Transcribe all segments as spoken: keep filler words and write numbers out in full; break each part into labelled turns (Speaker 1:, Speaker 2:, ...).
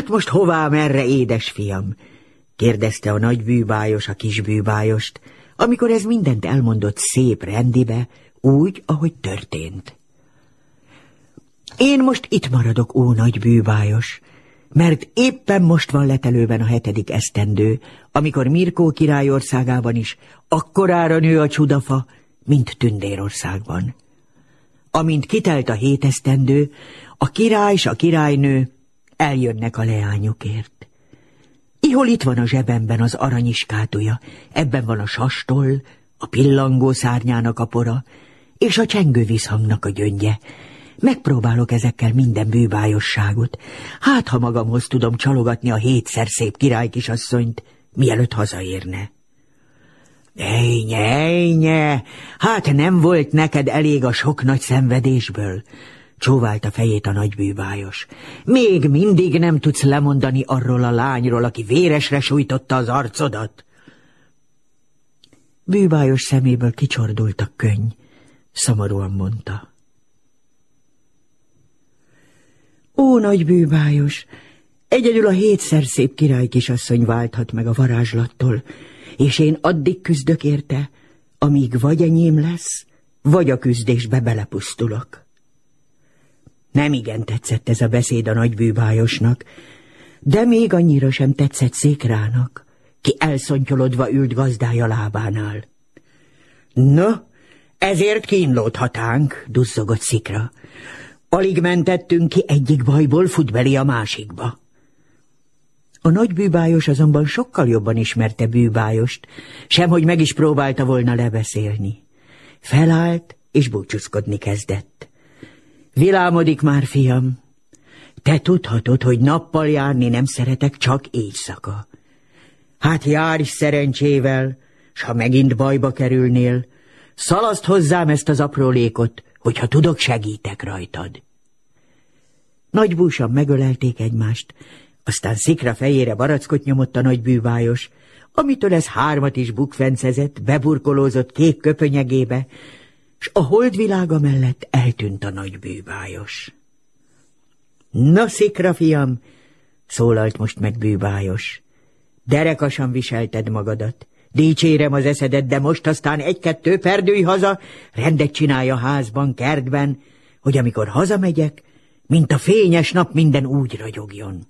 Speaker 1: Hát most hová, merre, édesfiam? Kérdezte a nagy bűbájos a kis bűbájost, amikor ez mindent elmondott szép rendibe, úgy, ahogy történt. Én most itt maradok, ó nagy bűbájos, mert éppen most van letelőben a hetedik esztendő, amikor Mirkó király országában is akkorára nő a csudafa, mint Tündérországban. Amint kitelt a hét esztendő, a király s a királynő eljönnek a leányokért. Ihol itt van a zsebemben az aranyiskátuja, ebben van a sastoll, a pillangó szárnyának a pora, és a csengő vízhangnak a gyöngye. Megpróbálok ezekkel minden bűbájosságot, hát ha magamhoz tudom csalogatni a hétszer szép királykisasszonyt, mielőtt hazaérne. Ejnye, ejnye, hát nem volt neked elég a sok nagy szenvedésből, csóválta fejét a nagy bűbájos. Még mindig nem tudsz lemondani arról a lányról, aki véresre sújtotta az arcodat. Bűbájos szeméből kicsordult a könny, szomorúan mondta. Ó, nagy bűbájos, egyedül a hétszer szép királykisasszony válthat meg a varázslattól, és én addig küzdök érte, amíg vagy enyém lesz, vagy a küzdésbe belepusztulok. Nem igen tetszett ez a beszéd a nagy bűbájosnak, de még annyira sem tetszett Szikrának, ki elszontyolodva ült gazdája lábánál. No, ezért kínlódhatánk, duzzogott Szikra. Alig mentettünk ki egyik bajból, fut beli a másikba. A nagy bűbájos azonban sokkal jobban ismerte bűbájost, semhogy meg is próbálta volna lebeszélni. Felállt, és búcsúzkodni kezdett. Vilámodik már, fiam. Te tudhatod, hogy nappal járni nem szeretek, csak éjszaka. Hát járj szerencsével, s ha megint bajba kerülnél, szalaszd hozzám ezt az aprólékot, hogyha tudok, segítek rajtad. Nagy búsan megölelték egymást, aztán Szikra fejére barackot nyomott a nagy bűbájos, amitől ez hármat is bukfencezett, beburkolózott kék köpönyegébe, s a holdvilága mellett eltűnt a nagy bűbájos. Na, Szikra, fiam, szólalt most meg bűbájos, derekasan viselted magadat, dicsérem az eszedet, de most aztán egy-kettő perdülj haza, rendet csinálj a házban, kertben, hogy amikor hazamegyek, mint a fényes nap minden úgy ragyogjon.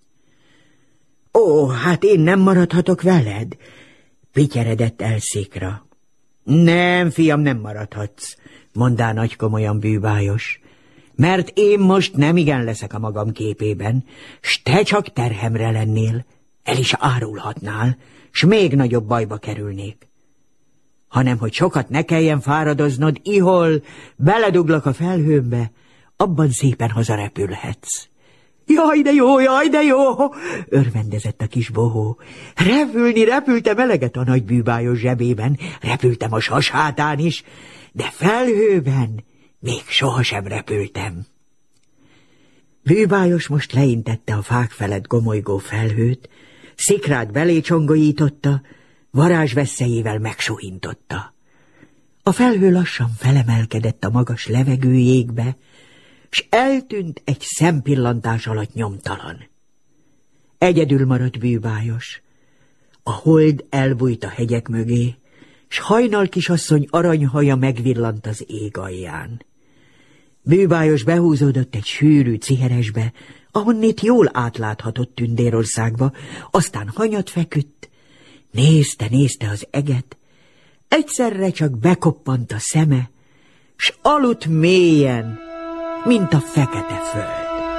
Speaker 1: Ó, hát én nem maradhatok veled, pityeredett el Szikra. Nem, fiam, nem maradhatsz, mondá nagy komolyan bűbájos, mert én most nem igen leszek a magam képében, s te csak terhemre lennél, el is árulhatnál, s még nagyobb bajba kerülnék. Hanem, hogy sokat ne kelljen fáradoznod, ihol beleduglak a felhőmbe, abban szépen hazarepülhetsz. Jaj, de jó, jaj, de jó, örvendezett a kis bohó. Repülni repültem eleget a nagy bűbájos zsebében, repültem a sas hátán is, de felhőben még sohasem repültem. Bűbájos most leintette a fák felett gomolygó felhőt, Szikrát belécsongolyította, varázsvesszejével megsuhintotta. A felhő lassan felemelkedett a magas levegőjégbe, s eltűnt egy szempillantás alatt nyomtalan. Egyedül maradt bűbájos. A hold elbújt a hegyek mögé, s hajnal kisasszony aranyhaja megvillant az ég alján. Bűbájos behúzódott egy sűrű ciheresbe, ahonnét jól átláthatott Tündérországba, aztán hanyat feküdt, nézte, nézte az eget, egyszerre csak bekoppant a szeme, s aludt mélyen, mint a fekete föld.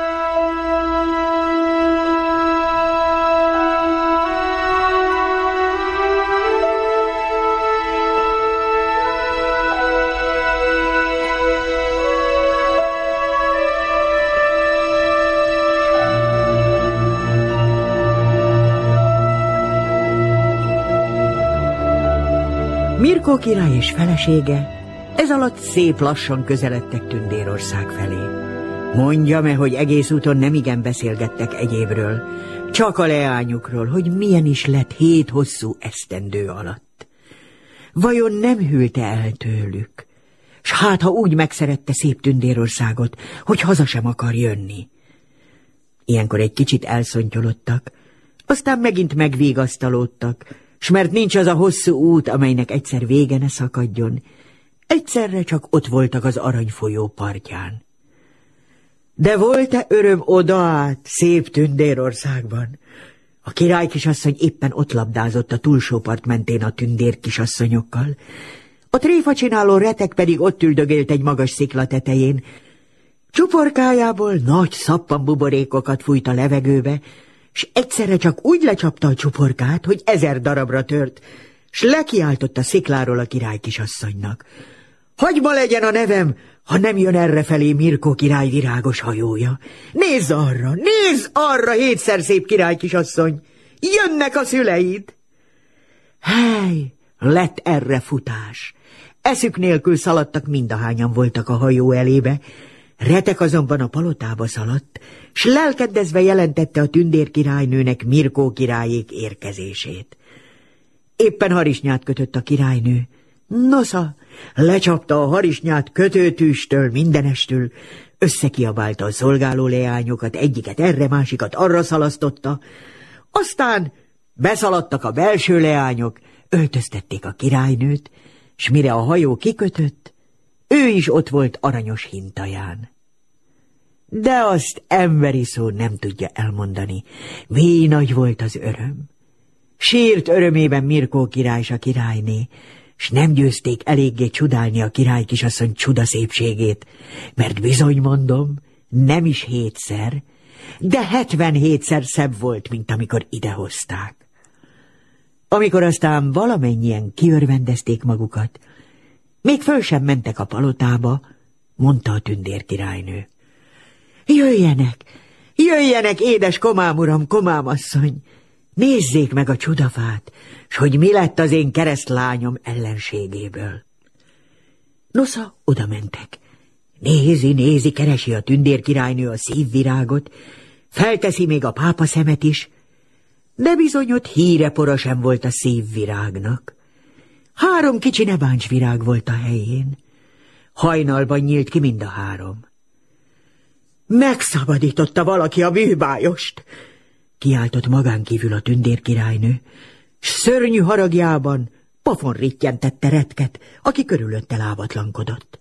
Speaker 1: Mirkó király és felesége ez alatt szép lassan közeledtek Tündérország felé. Mondjam-e, hogy egész úton nemigen beszélgettek egyébről, csak a leányukról, hogy milyen is lett hét hosszú esztendő alatt. Vajon nem hűlte el tőlük, s hát ha úgy megszerette szép Tündérországot, hogy haza sem akar jönni. Ilyenkor egy kicsit elszontyolodtak, aztán megint megvigasztalódtak, s mert nincs az a hosszú út, amelynek egyszer vége ne szakadjon, egyszerre csak ott voltak az aranyfolyó partján. De volt-e öröm oda át, szép Tündérországban? A királykisasszony éppen ott labdázott a túlsó part mentén a tündérkisasszonyokkal. A tréfacsináló retek pedig ott üldögélt egy magas szikla tetején. Csuporkájából nagy szappanbuborékokat fújt a levegőbe, s egyszerre csak úgy lecsapta a csuporkát, hogy ezer darabra tört, s lekiáltott a szikláról a királykisasszonynak. Hagyma legyen a nevem, ha nem jön errefelé Mirkó király virágos hajója. Nézz arra, nézz arra, hétszer szép királykisasszony! Jönnek a szüleid! Hely, lett erre futás. Eszük nélkül szaladtak, mindahányan voltak a hajó elébe. Retek azonban a palotába szaladt, s lelkedezve jelentette a tündérkirálynőnek Mirkó királyék érkezését. Éppen harisnyát kötött a királynő. Nosza, lecsapta a harisnyát kötőtűstől, mindenestül, összekiabálta a szolgáló leányokat, egyiket erre, másikat arra szalasztotta, aztán beszaladtak a belső leányok, öltöztették a királynőt, s mire a hajó kikötött, ő is ott volt aranyos hintaján. De azt emberi szó nem tudja elmondani, mély nagy volt az öröm. Sírt örömében Mirkó király s a királyné, s nem győzték eléggé csodálni a királykisasszony csudaszépségét, mert bizony mondom, nem is hétszer, de hetvenhétszer szebb volt, mint amikor idehozták. Amikor aztán valamennyien kiörvendezték magukat, még föl sem mentek a palotába, mondta a tündérkirálynő. Jöjjenek, jöjjenek, édes komám uram, komámasszony, nézzék meg a csudafát, s hogy mi lett az én keresztlányom ellenségéből. Nosza, oda mentek. Nézi, nézi, keresi a tündérkirálynő a szívvirágot, felteszi még a pápa szemet is, de bizony ott hírepora sem volt a szívvirágnak. Három kicsi nebáncsvirág volt a helyén. Hajnalban nyílt ki mind a három. Megszabadította valaki a bűbájost, kiáltott magán kívül a tündérkirálynő, s szörnyű haragjában pofon rittyentette Retket, aki körülötte lábatlankodott.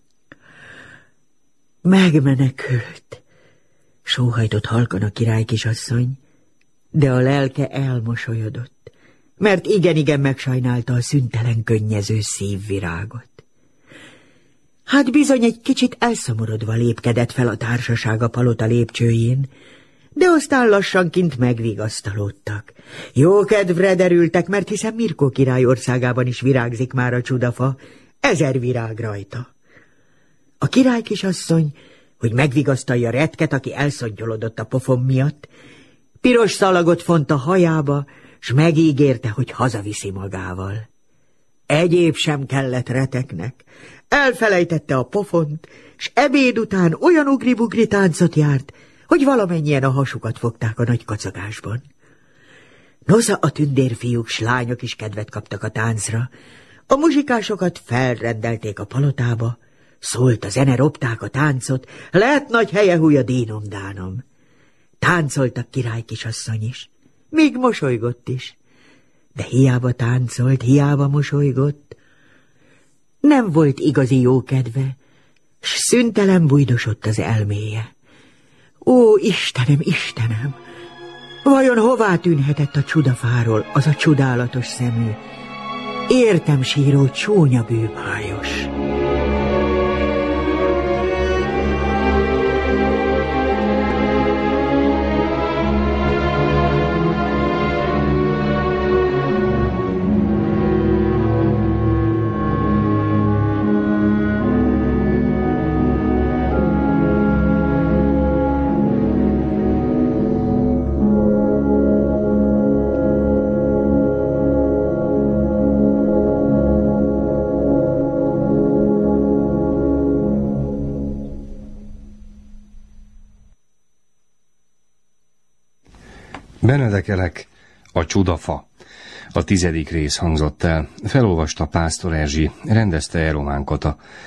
Speaker 1: Megmenekült, sóhajtott halkan a királykisasszony, de a lelke elmosolyodott, mert igen-igen megsajnálta a szüntelen könnyező szívvirágot. Hát bizony egy kicsit elszomorodva lépkedett fel a társaság a palota lépcsőjén, de aztán lassanként megvigasztalódtak. Jó kedvre derültek, mert hiszen Mirkó király országában is virágzik már a csudafa, ezer virág rajta. A királykisasszony, hogy megvigasztalja Retket, aki elszontyolodott a pofon miatt, piros szalagot font a hajába, s megígérte, hogy hazaviszi magával. Egyéb sem kellett Reteknek. Elfelejtette a pofont, s ebéd után olyan ugri-bugri táncot járt, hogy valamennyien a hasukat fogták a nagy kacagásban. Noza, a tündérfiúk s lányok is kedvet kaptak a táncra, a muzsikásokat felrendelték a palotába, szólt a zene, ropták a táncot, lett nagy helyehúj a dínom-dánom. Táncoltak királykisasszony is, még mosolygott is, de hiába táncolt, hiába mosolygott, nem volt igazi jókedve, s szüntelen bujdosott az elméje. Ó, Istenem, Istenem! Vajon hová tűnhetett a csudafáról az a csodálatos szemű, értem síró csúnya bűbájos?
Speaker 2: Benedekelek, a csudafa. A tizedik rész hangzott el. Felolvasta Pásztor Erzsi, rendezte el Román Kata.